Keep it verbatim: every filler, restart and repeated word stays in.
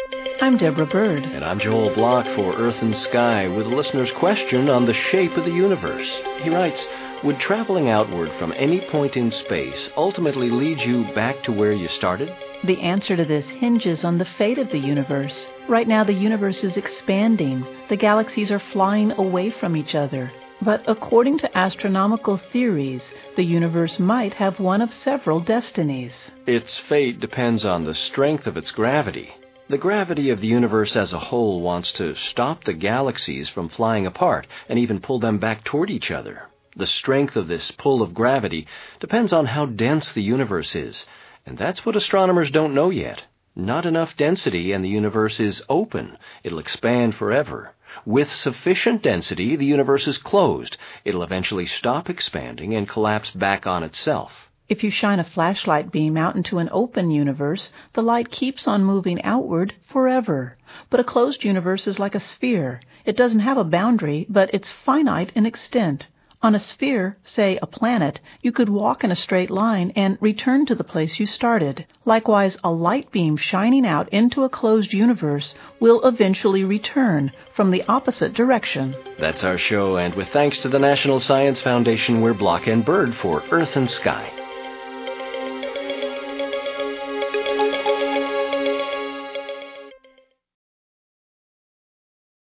I'm Deborah Bird. And I'm Joel Block for Earth and Sky with a listener's question on the shape of the universe. He writes, would traveling outward from any point in space ultimately lead you back to where you started? The answer to this hinges on the fate of the universe. Right now, the universe is expanding. The galaxies are flying away from each other. But according to astronomical theories, the universe might have one of several destinies. Its fate depends on the strength of its gravity. The gravity of the universe as a whole wants to stop the galaxies from flying apart and even pull them back toward each other. The strength of this pull of gravity depends on how dense the universe is, and that's what astronomers don't know yet. Not enough density and the universe is open. It'll expand forever. With sufficient density, the universe is closed. It'll eventually stop expanding and collapse back on itself. If you shine a flashlight beam out into an open universe, the light keeps on moving outward forever. But a closed universe is like a sphere. It doesn't have a boundary, but it's finite in extent. On a sphere, say a planet, you could walk in a straight line and return to the place you started. Likewise, a light beam shining out into a closed universe will eventually return from the opposite direction. That's our show, and with thanks to the National Science Foundation, we're Block and Bird for Earth and Sky.